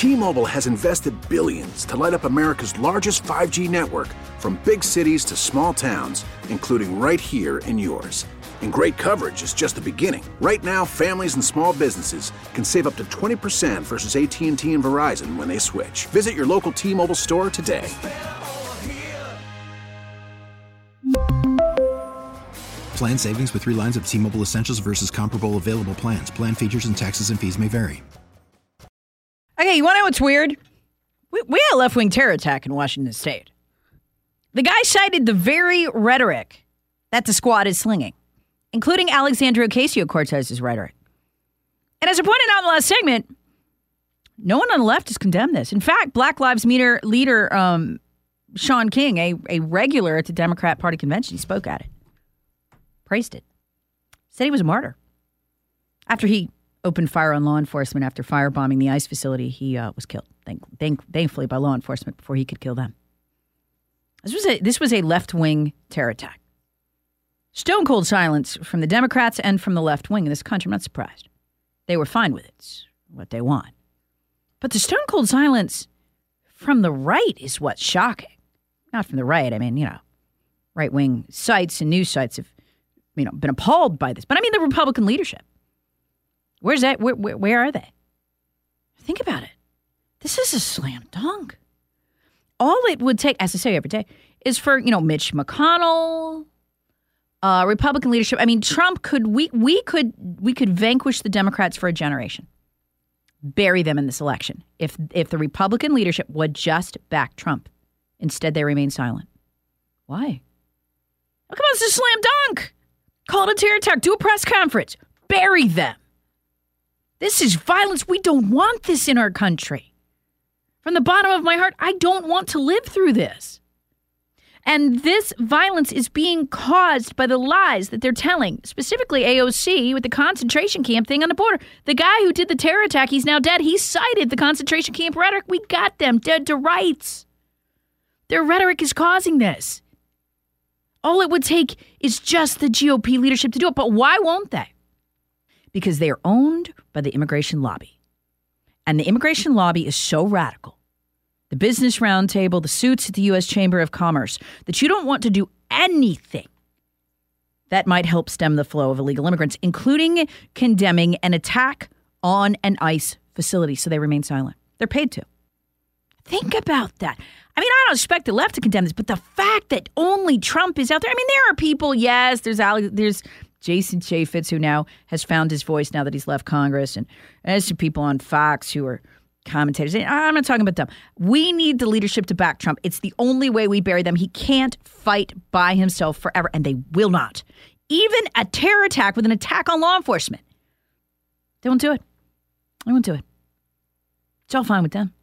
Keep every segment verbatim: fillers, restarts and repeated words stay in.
T-Mobile has invested billions to light up America's largest five G network, from big cities to small towns, including right here in yours. And great coverage is just the beginning. Right now, families and small businesses can save up to twenty percent versus A T and T and Verizon when they switch. Visit your local T-Mobile store today. Plan savings with three lines of T-Mobile Essentials versus comparable available plans. Plan features and taxes and fees may vary. Okay, you want to know what's weird? We, we had a left-wing terror attack in Washington State. The guy cited the very rhetoric that the squad is slinging, including Alexandria Ocasio-Cortez's rhetoric. And as I pointed out in the last segment, no one on the left has condemned this. In fact, Black Lives Matter leader um, Shaun King, a, a regular at the Democrat Party convention, he spoke at it. Praised it. Said he was a martyr. After he opened fire on law enforcement after firebombing the ICE facility, he uh, was killed, thank, thank, thankfully, by law enforcement before he could kill them. This was a, this was a left-wing terror attack. Stone cold silence from the Democrats and from the left wing in this country. I'm not surprised. They were fine with it. It's what they want. But the stone cold silence from the right is what's shocking. Not from the right. I mean, you know, right-wing sites and news sites have, you know, been appalled by this. But I mean the Republican leadership. Where's that? Where, where, where are they? Think about it. This is a slam dunk. All it would take, as I say every day, is for, you know, Mitch McConnell, uh, Republican leadership. I mean, Trump could, we we could we could vanquish the Democrats for a generation, bury them in this election if if the Republican leadership would just back Trump. Instead, they remain silent. Why? Oh, come on, it's a slam dunk. Call it a terror attack. Do a press conference. Bury them. This is violence. We don't want this in our country. From the bottom of my heart, I don't want to live through this. And this violence is being caused by the lies that they're telling, specifically A O C with the concentration camp thing on the border. The guy who did the terror attack, he's now dead. He cited the concentration camp rhetoric. We got them dead to rights. Their rhetoric is causing this. All it would take is just the G O P leadership to do it. But why won't they? Because they are owned by the immigration lobby. And the immigration lobby is so radical, the Business Roundtable, the suits at the U S Chamber of Commerce, that you don't want to do anything that might help stem the flow of illegal immigrants, including condemning an attack on an ICE facility. So they remain silent. They're paid to. Think about that. I mean, I don't expect the left to condemn this, but the fact that only Trump is out there. I mean, there are people, yes, there's Alex, there's Jason Chaffetz, who now has found his voice now that he's left Congress. And there's some people on Fox who are commentators. I'm not talking about them. We need the leadership to back Trump. It's the only way we bury them. He can't fight by himself forever, and they will not. Even a terror attack with an attack on law enforcement. They won't do it. They won't do it. It's all fine with them.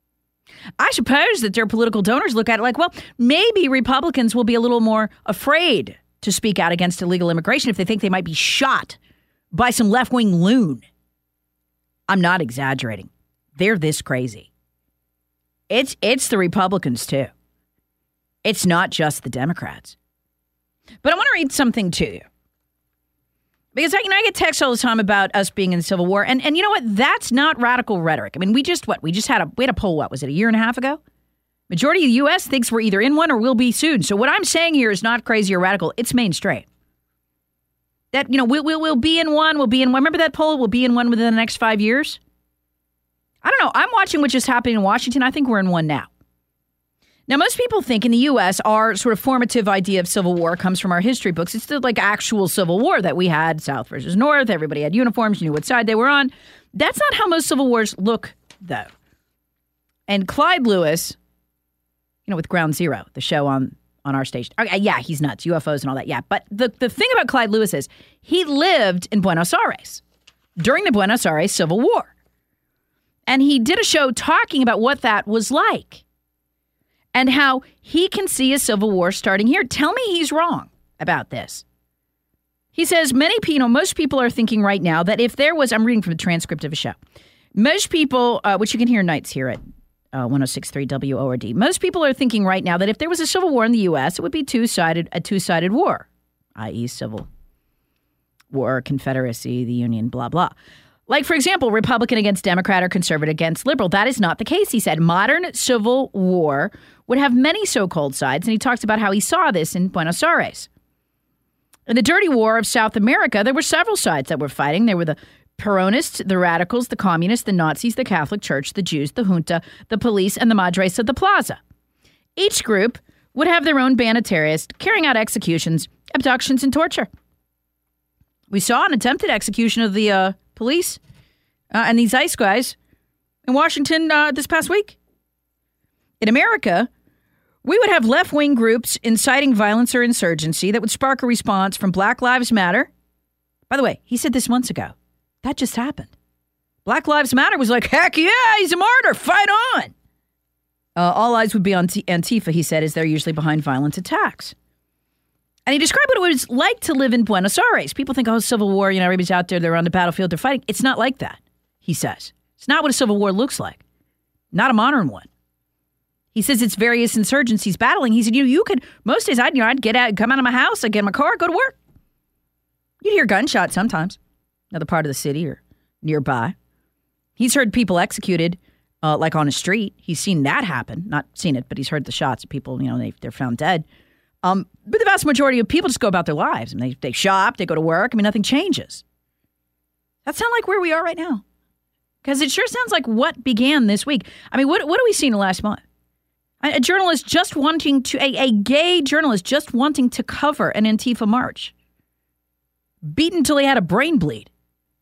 I suppose that their political donors look at it like, well, maybe Republicans will be a little more afraid to speak out against illegal immigration if they think they might be shot by some left-wing loon. I'm not exaggerating. They're this crazy. It's it's the Republicans, too. It's not just the Democrats. But I want to read something to you. Because I, you know, I get texts all the time about us being in the Civil War. And, and you know what? That's not radical rhetoric. I mean, we just, what? We just had a, we had a poll, what was it, a year and a half ago? Majority of the U S thinks we're either in one or will be soon. So what I'm saying here is not crazy or radical. It's mainstream. That, you know, we'll, we'll, we'll be in one, we'll be in one. Remember that poll? We'll be in one within the next five years? I don't know. I'm watching what just happened in Washington. I think we're in one now. Now, most people think in the U S our sort of formative idea of Civil War comes from our history books. It's the like actual Civil War that we had, South versus North. Everybody had uniforms. You knew what side they were on. That's not how most Civil Wars look, though. And Clyde Lewis, you know, with Ground Zero, the show on, on our station. Okay, yeah, he's nuts, U F Os and all that, yeah. But the, the thing about Clyde Lewis is he lived in Buenos Aires during the Buenos Aires Civil War. And he did a show talking about what that was like and how he can see a civil war starting here. Tell me he's wrong about this. He says many people, most people are thinking right now that if there was, I'm reading from the transcript of a show, most people, uh, which you can hear nights here at uh, one oh six point three W O R D, most people are thinking right now that if there was a civil war in the U S, it would be two-sided, a two-sided war, that is civil war, Confederacy, the Union, blah, blah. Like, for example, Republican against Democrat or conservative against liberal. That is not the case, he said. Modern civil war would have many so-called sides, and he talks about how he saw this in Buenos Aires. In the dirty war of South America, there were several sides that were fighting. There were the Peronists, the radicals, the communists, the Nazis, the Catholic Church, the Jews, the junta, the police, and the Madres of the Plaza. Each group would have their own banditarists carrying out executions, abductions, and torture. We saw an attempted execution of the uh, police uh, and these ICE guys in Washington uh, this past week. In America, we would have left-wing groups inciting violence or insurgency that would spark a response from Black Lives Matter. By the way, he said this months ago. That just happened. Black Lives Matter was like, heck yeah, he's a martyr, fight on. Uh, all eyes would be on T- Antifa, he said, as they're usually behind violent attacks. And he described what it was like to live in Buenos Aires. People think, oh, Civil War, you know, everybody's out there, they're on the battlefield, they're fighting. It's not like that, he says. It's not what a civil war looks like. Not a modern one. He says it's various insurgencies battling. He said, you you could, most days, I'd, you know, I'd get out, come out of my house, I'd get in my car, go to work. You'd hear gunshots sometimes, another part of the city or nearby. He's heard people executed, uh, like on a street. He's seen that happen. Not seen it, but he's heard the shots of people, you know, they, they're found dead. Um, but the vast majority of people just go about their lives. I mean, they, they shop, they go to work. I mean, nothing changes. That sounds like where we are right now. Because it sure sounds like what began this week. I mean, what what have we seen in the last month? A journalist just wanting to, a, a gay journalist just wanting to cover an Antifa march. Beaten until he had a brain bleed.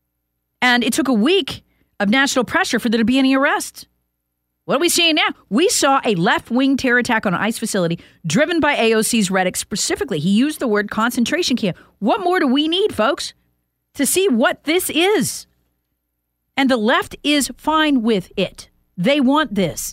And it took a week of national pressure for there to be any arrests. What are we seeing now? We saw a left-wing terror attack on an ICE facility driven by A O C's Reddick specifically. He used the word concentration camp. What more do we need, folks, to see what this is? And the left is fine with it. They want this.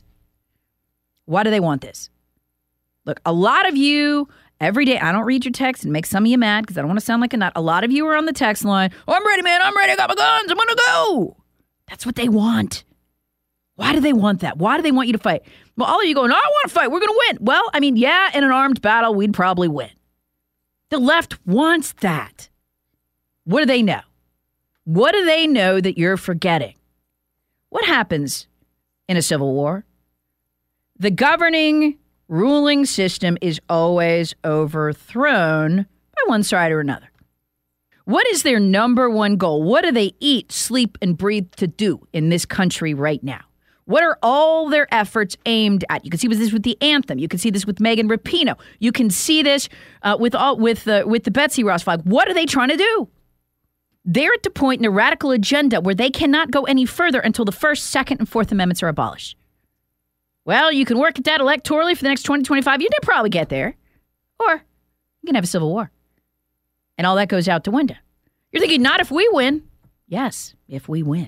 Why do they want this? Look, a lot of you, every day, I don't read your text and make some of you mad because I don't want to sound like a nut. A lot of you are on the text line. Oh, I'm ready, man. I'm ready. I got my guns. I'm going to go. That's what they want. Why do they want that? Why do they want you to fight? Well, all of you going, no, I want to fight. We're going to win. Well, I mean, yeah, in an armed battle, we'd probably win. The left wants that. What do they know? What do they know that you're forgetting? What happens in a civil war? The governing, ruling system is always overthrown by one side or another. What is their number one goal? What do they eat, sleep, and breathe to do in this country right now? What are all their efforts aimed at? You can see this with the anthem. You can see this with Megan Rapinoe. You can see this uh, with all with the with the Betsy Ross flag. What are they trying to do? They're at the point in a radical agenda where they cannot go any further until the First, Second, and Fourth Amendments are abolished. Well, you can work at that electorally for the next twenty, twenty-five years. They'll probably get there. Or you can have a civil war. And all that goes out the window. You're thinking, not if we win. Yes, if we win.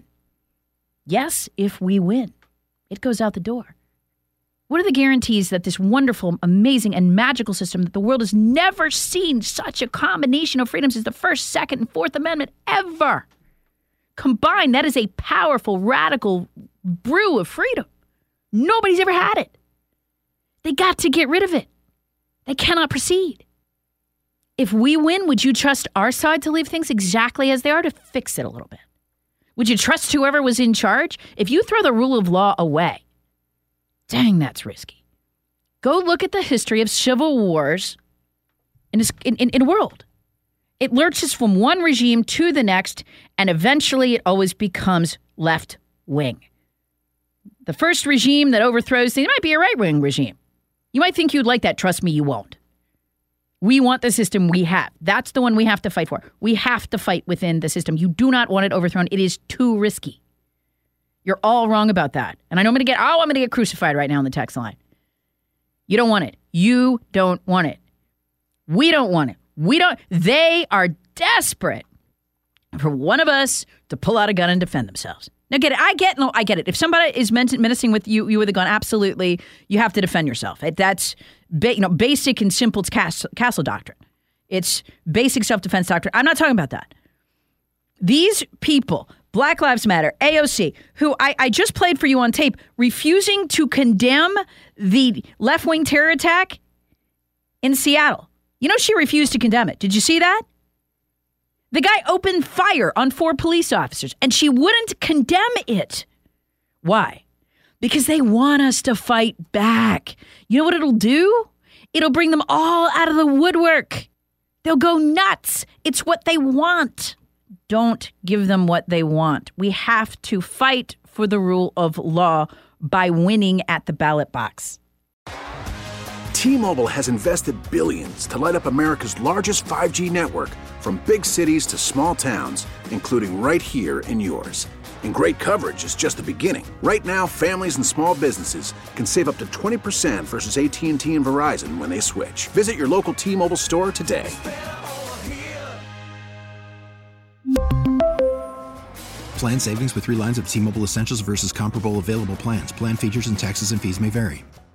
Yes, if we win. It goes out the door. What are the guarantees that this wonderful, amazing, and magical system that the world has never seen such a combination of freedoms as the First, Second, and Fourth Amendment ever? Combined, that is a powerful, radical brew of freedom. Nobody's ever had it. They got to get rid of it. They cannot proceed. If we win, would you trust our side to leave things exactly as they are, to fix it a little bit? Would you trust whoever was in charge? If you throw the rule of law away, dang, that's risky. Go look at the history of civil wars in, this, in, in, in the world. It lurches from one regime to the next, and eventually it always becomes left wing. The first regime that overthrows things might be a right-wing regime. You might think you'd like that. Trust me, you won't. We want the system we have. That's the one we have to fight for. We have to fight within the system. You do not want it overthrown. It is too risky. You're all wrong about that. And I know I'm going to get, oh, I'm going to get crucified right now on the text line. You don't want it. You don't want it. We don't want it. We don't. They are desperate for one of us to pull out a gun and defend themselves. Now, get it. I get no. I get it. If somebody is menacing with you, you with a gun, absolutely, you have to defend yourself. That's ba- you know basic and simple. It's castle, castle doctrine. It's basic self-defense doctrine. I'm not talking about that. These people, Black Lives Matter, A O C, who I, I just played for you on tape, refusing to condemn the left-wing terror attack in Seattle. You know, she refused to condemn it. Did you see that? The guy opened fire on four police officers, and she wouldn't condemn it. Why? Because they want us to fight back. You know what it'll do? It'll bring them all out of the woodwork. They'll go nuts. It's what they want. Don't give them what they want. We have to fight for the rule of law by winning at the ballot box. T-Mobile has invested billions to light up America's largest five G network, from big cities to small towns, including right here in yours. And great coverage is just the beginning. Right now, families and small businesses can save up to twenty percent versus A T and T and Verizon when they switch. Visit your local T-Mobile store today. Plan savings with three lines of T-Mobile Essentials versus comparable available plans. Plan features and taxes and fees may vary.